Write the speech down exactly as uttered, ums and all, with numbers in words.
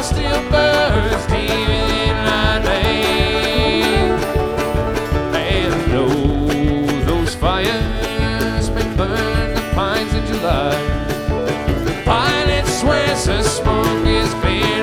still burns deep in my veins. And those, those fires may burn the pines in July. The pilot swears the smoke is clear